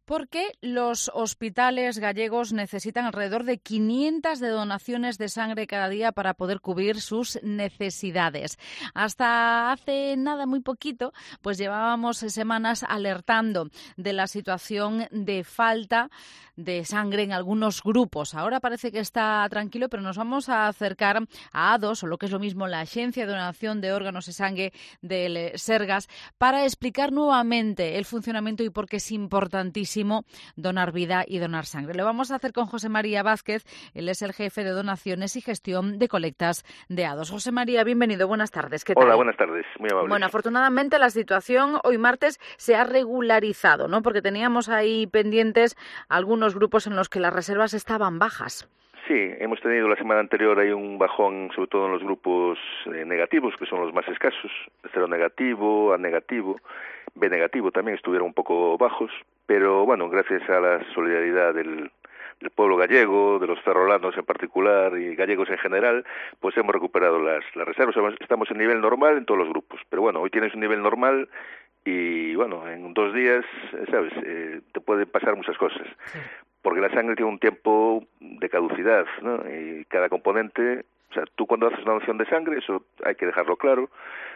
Porque los hospitales gallegos necesitan alrededor de 500 de donaciones de sangre cada día para poder cubrir sus necesidades. Hasta hace nada, muy poquito, pues llevábamos semanas alertando de la situación de falta de sangre en algunos grupos. Ahora parece que está tranquilo, pero nos vamos a acercar a ADOS, o lo que es lo mismo, la Agencia de Donación de Órganos y Sangre del Sergas, para explicar nuevamente el funcionamiento y por qué es importantísimo donar vida y donar sangre. Lo vamos a hacer con José María Vázquez, él es el jefe de donaciones y gestión de colectas de ADOS. José María, bienvenido, buenas tardes. ¿Qué tal? Hola, buenas tardes, muy amable. Bueno, afortunadamente la situación hoy martes se ha regularizado, ¿no? Porque teníamos ahí pendientes algunos grupos en los que las reservas estaban bajas. Sí, hemos tenido la semana anterior ahí un bajón, sobre todo en los grupos negativos, que son los más escasos, cero negativo, A negativo, B negativo también estuvieron un poco bajos, pero bueno, gracias a la solidaridad del pueblo gallego, de los ferrolanos en particular y gallegos en general, pues hemos recuperado las reservas. Estamos en nivel normal en todos los grupos, pero bueno, hoy tienes un nivel normal y bueno, en 2 días, ¿sabes? Te pueden pasar muchas cosas. Sí. Porque la sangre tiene un tiempo de caducidad, ¿no? Y cada componente, o sea, tú cuando haces una donación de sangre, eso hay que dejarlo claro,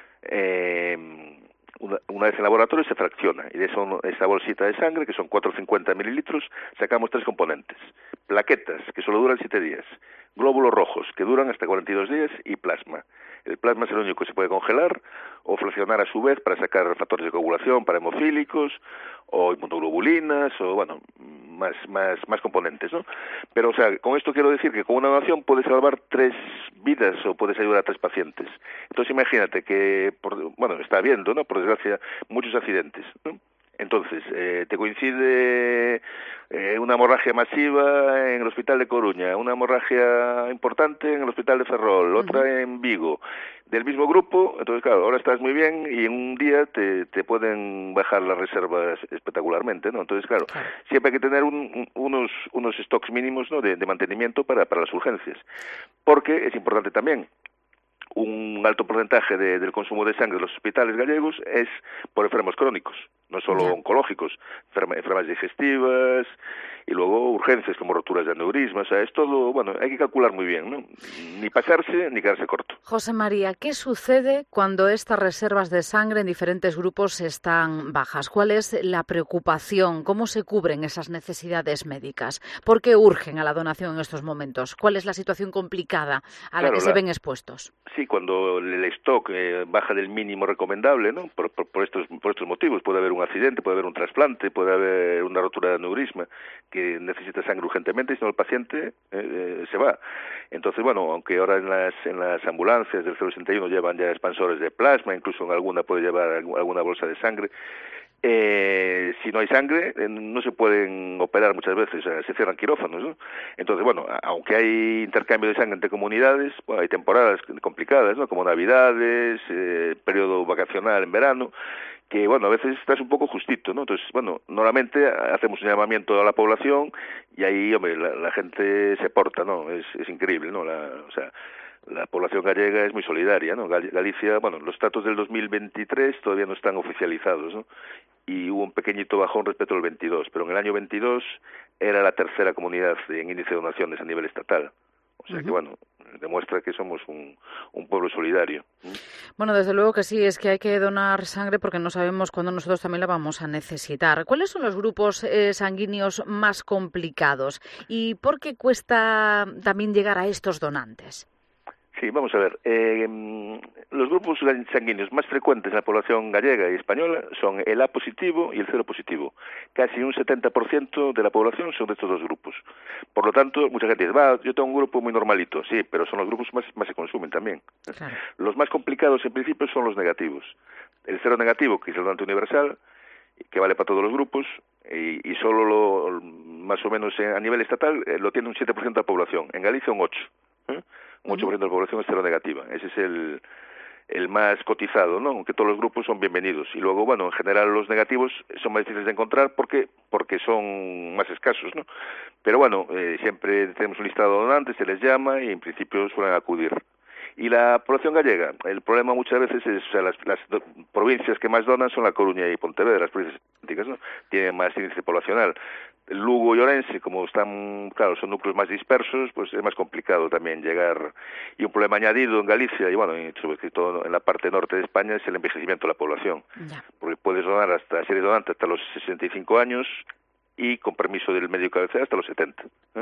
una vez en laboratorio se fracciona y de esa bolsita de sangre, que son 450 mililitros, sacamos 3 componentes. Plaquetas, que solo duran 7 días, glóbulos rojos, que duran hasta 42 días, y plasma. El plasma es el único que se puede congelar o fraccionar a su vez para sacar factores de coagulación para hemofílicos o inmunoglobulinas o, bueno, más componentes, ¿no? Pero, o sea, con esto quiero decir que con una donación puedes salvar 3 vidas o puedes ayudar a 3 pacientes. Entonces imagínate que, está habiendo, ¿no?, por desgracia, muchos accidentes, ¿no? Entonces, te coincide una hemorragia masiva en el hospital de Coruña, una hemorragia importante en el hospital de Ferrol, otra en Vigo, del mismo grupo. Entonces, claro, ahora estás muy bien y en un día te pueden bajar las reservas espectacularmente, ¿no? Entonces, claro, siempre hay que tener unos stocks mínimos, ¿no?, de mantenimiento para las urgencias, porque es importante también. Un alto porcentaje del consumo de sangre de los hospitales gallegos es por enfermos crónicos, no solo oncológicos, enfermedades digestivas y luego urgencias como roturas de aneurismas. O sea, es todo, bueno, hay que calcular muy bien, ¿no? Ni pasarse ni quedarse corto. José María, ¿qué sucede cuando estas reservas de sangre en diferentes grupos están bajas? ¿Cuál es la preocupación? ¿Cómo se cubren esas necesidades médicas? ¿Por qué urgen a la donación en estos momentos? ¿Cuál es la situación complicada a la que se ven expuestos? Sí, cuando el stock baja del mínimo recomendable, ¿no?, por estos motivos, puede haber un accidente, puede haber un trasplante, puede haber una rotura de aneurisma que necesita sangre urgentemente, y si no el paciente se va. Entonces, bueno, aunque ahora en las ambulancias del 061 llevan ya expansores de plasma, incluso en alguna puede llevar alguna bolsa de sangre, si no hay sangre, no se pueden operar muchas veces, o sea, se cierran quirófanos, ¿no? Entonces, bueno, aunque hay intercambio de sangre entre comunidades, bueno, hay temporadas complicadas, ¿no?, como Navidades, periodo vacacional en verano, que, bueno, a veces estás un poco justito, ¿no? Entonces, bueno, normalmente hacemos un llamamiento a la población y ahí, hombre, la gente se porta, ¿no? Es increíble, ¿no? La población gallega es muy solidaria, ¿no? Galicia, bueno, los datos del 2023 todavía no están oficializados, ¿no? Y hubo un pequeñito bajón respecto al 22, pero en el año 22 era la tercera comunidad en índice de donaciones a nivel estatal. O sea que, bueno, demuestra que somos un pueblo solidario. Bueno, desde luego que sí, es que hay que donar sangre porque no sabemos cuándo nosotros también la vamos a necesitar. ¿Cuáles son los grupos sanguíneos más complicados y por qué cuesta también llegar a estos donantes? Sí, vamos a ver. Los grupos sanguíneos más frecuentes en la población gallega y española son el A positivo y el cero positivo. Casi un 70% de la población son de estos dos grupos. Por lo tanto, mucha gente dice, yo tengo un grupo muy normalito. Sí, pero son los grupos más se consumen también. Claro. Los más complicados en principio son los negativos. El cero negativo, que es el donante universal, que vale para todos los grupos, y solo más o menos a nivel estatal lo tiene un 7% de la población. En Galicia un 8%. Un 8% de la población es cero negativa. Ese es el más cotizado, ¿no? Aunque todos los grupos son bienvenidos. Y luego, bueno, en general los negativos son más difíciles de encontrar porque son más escasos, ¿no? Pero bueno, siempre tenemos un listado de donantes, se les llama y en principio suelen acudir. Y la población gallega, el problema muchas veces es, o sea, las provincias que más donan son La Coruña y Pontevedra, las provincias atlánticas, ¿no? Tienen más índice poblacional. Lugo y Orense, como están, claro, son núcleos más dispersos, pues es más complicado también llegar. Y un problema añadido en Galicia, y bueno, y sobre todo en la parte norte de España, es el envejecimiento de la población. Ya. Porque puedes donar ser donante hasta los 65 años y con permiso del médico cabecera hasta los 70.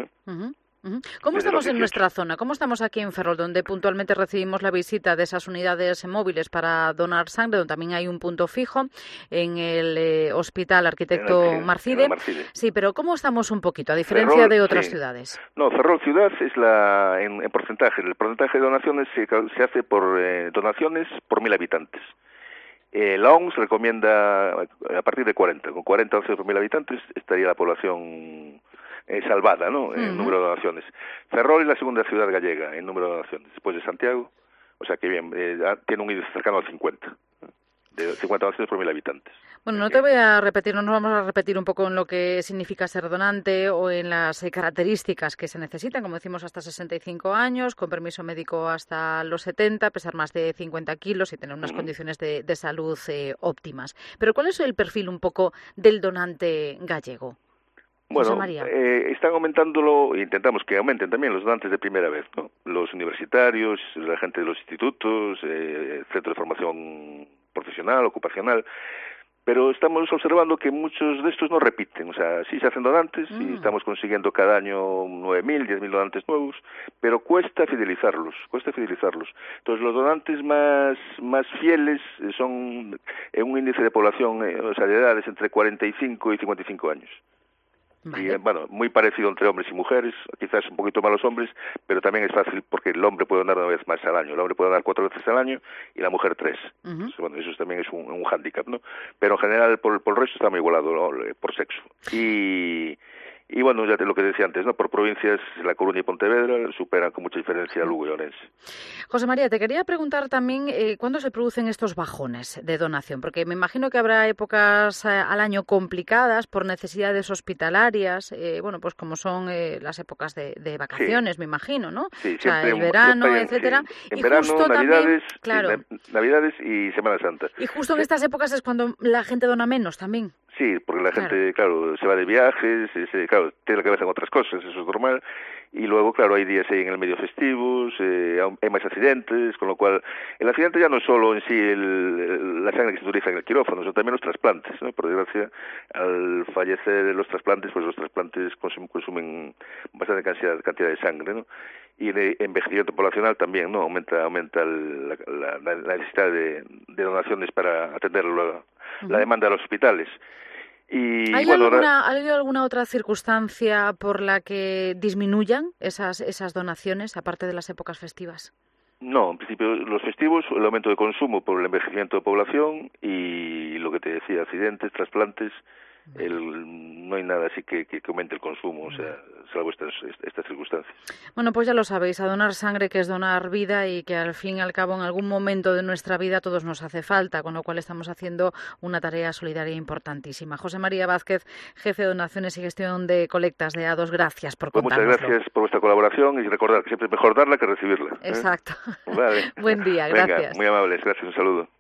¿Cómo estamos en nuestra zona? ¿Cómo estamos aquí en Ferrol, donde puntualmente recibimos la visita de esas unidades móviles para donar sangre, donde también hay un punto fijo en el Hospital Arquitecto Marcide? Sí, pero ¿cómo estamos un poquito, a diferencia Ferrol, de otras ciudades? No, Ferrol ciudad es en porcentaje. El porcentaje de donaciones se hace por donaciones por 1.000 habitantes. La OMS recomienda a partir de 40. Con 40 por 1.000 habitantes estaría la población salvada, ¿no? En número de donaciones. Ferrol es la segunda ciudad gallega en número de donaciones, después de Santiago, o sea que bien, tiene un índice cercano al 50, de 50 donaciones por 1.000 habitantes. Bueno, no te voy a repetir, no nos vamos a repetir un poco en lo que significa ser donante o en las características que se necesitan, como decimos, hasta 65 años, con permiso médico hasta los 70, pesar más de 50 kilos y tener unas condiciones de salud óptimas. Pero ¿cuál es el perfil un poco del donante gallego? Bueno, están aumentándolo, intentamos que aumenten también los donantes de primera vez, ¿no? Los universitarios, la gente de los institutos, centros de formación profesional, ocupacional, pero estamos observando que muchos de estos no repiten, o sea, sí se hacen donantes y estamos consiguiendo cada año 9.000, 10.000 donantes nuevos, pero cuesta fidelizarlos. Entonces los donantes más fieles son en un índice de población, o sea, de edades entre 45 y 55 años. Vale. Y bueno, muy parecido entre hombres y mujeres, quizás un poquito más los hombres, pero también es fácil porque el hombre puede donar 1 vez más al año, el hombre puede donar 4 veces al año y la mujer 3. Entonces, bueno, eso también es un hándicap, ¿no? Pero en general por el resto está muy igualado, ¿no? Por sexo. Y bueno, ya lo que decía antes, ¿no? Por provincias, La Coruña y Pontevedra superan con mucha diferencia a Lugo y Orense. José María, te quería preguntar también cuándo se producen estos bajones de donación, porque me imagino que habrá épocas al año complicadas por necesidades hospitalarias, bueno, pues como son las épocas de vacaciones, me imagino, ¿no? Sí, o sea, el verano, etcétera. En y verano, justo Navidades, también, claro. Navidades y Semana Santa. Y justo en estas épocas es cuando la gente dona menos también. Sí, porque la gente, claro, se va de viajes, claro, tiene la cabeza en otras cosas, eso es normal, y luego, claro, hay días ahí en el medio festivos, hay más accidentes, con lo cual, el accidente ya no es solo en sí la sangre que se utiliza en el quirófano, sino también los trasplantes, ¿no? Por desgracia, al fallecer los trasplantes, pues los trasplantes consumen bastante cantidad de sangre, ¿no? Y el envejecimiento poblacional también, ¿no? Aumenta la necesidad de donaciones para atender la demanda de los hospitales. Y, ¿Hay alguna otra circunstancia por la que disminuyan esas donaciones, aparte de las épocas festivas? No, en principio los festivos, el aumento de consumo por el envejecimiento de población y lo que te decía, accidentes, trasplantes, no hay nada así que aumente el consumo, o sea, salvo estas circunstancias. Bueno, pues ya lo sabéis, a donar sangre, que es donar vida y que al fin y al cabo en algún momento de nuestra vida a todos nos hace falta, con lo cual estamos haciendo una tarea solidaria importantísima. José María Vázquez, jefe de donaciones y gestión de colectas de A2, gracias por contárnoslo. Muchas gracias por vuestra colaboración y recordar que siempre es mejor darla que recibirla. Exacto. Vale. Buen día, gracias. Venga, muy amables, gracias, un saludo.